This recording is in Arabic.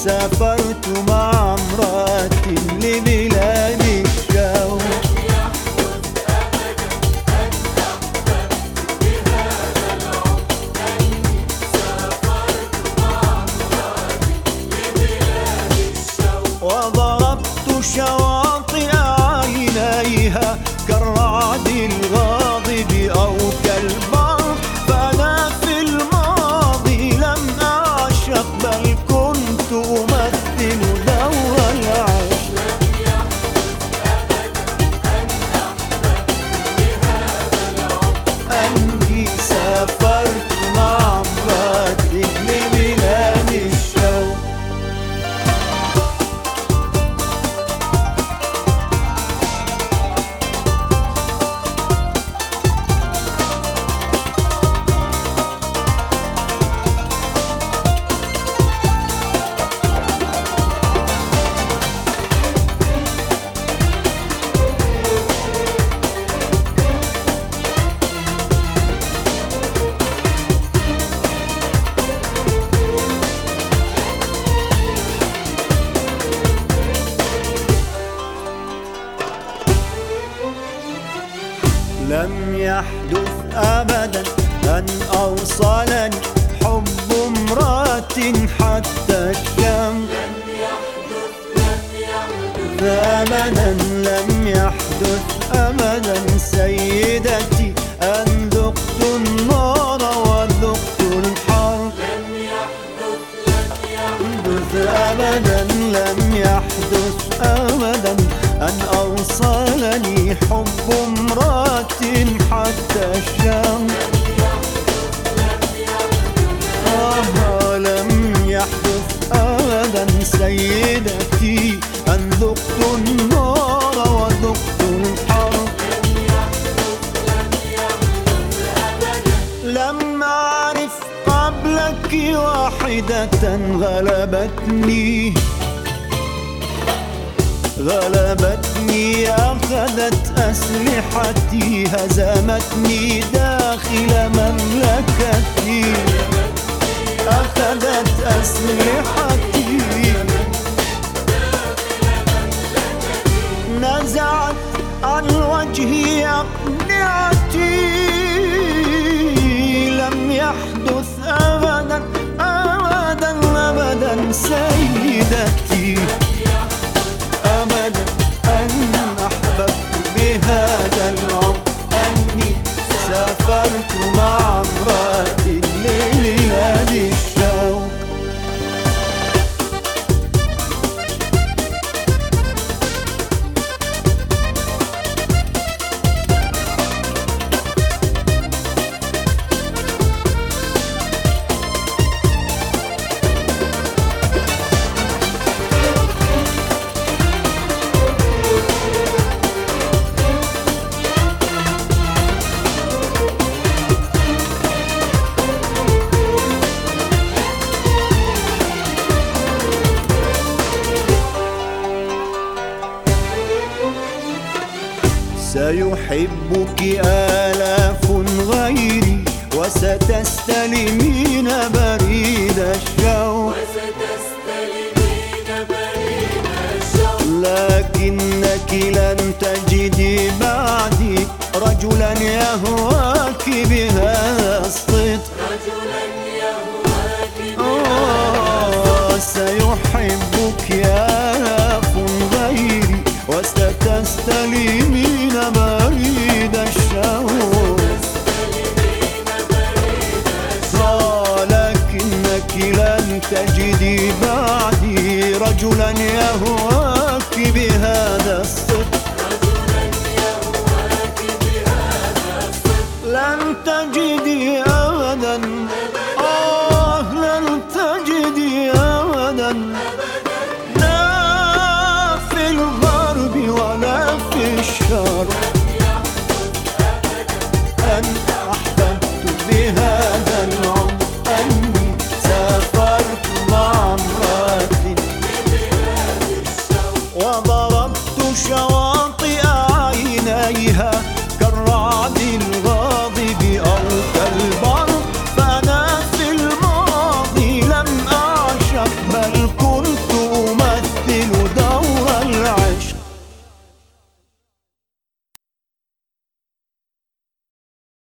سافرت مع امرأة لبلاد الشوق. وضربت شواطئ عينيها كالرعد الغاضب أو كالبرق، فأنا في الماضي لم أعشق بل كنت أمثل دور العشق. أني سافرت مع امرأة لبلاد الشوق. لم يحدث أبدا أن أوصلني حب امرأة حتى الشام. أبدا لم يحدث أبدا سيدتي أن ذقت النار وذقت الحرب. أبدا لم يحدث أبدا أن أوصلني حب امرأة حتى الشام. لم يحدث أبدا سيدتي أن ذقت النار وذقت الحرب. لم أعرف قبلك واحدة غلبتني أخذت أسلحتي هزمتني داخل مملكتي. أخذت أسلحتي نزعت عن وجهي أقنعتي. لم يحدث أبدا أبدا أبدا سيدتي أبدا أن أحببت بهذا العمر أني سافرت مع امرأة لبلاد الشوق. سيحبك آلاف غيري وستستلمين بريد الشوق. لكنك لن تجدي بعدي رجلا يهواك بهذا الصدق. سيحبك آلاف غيري وستستلمين بريد الشوق. لكنك لن تجدي بعدي رجلا يهواك بهذا الصدق. لن تجدي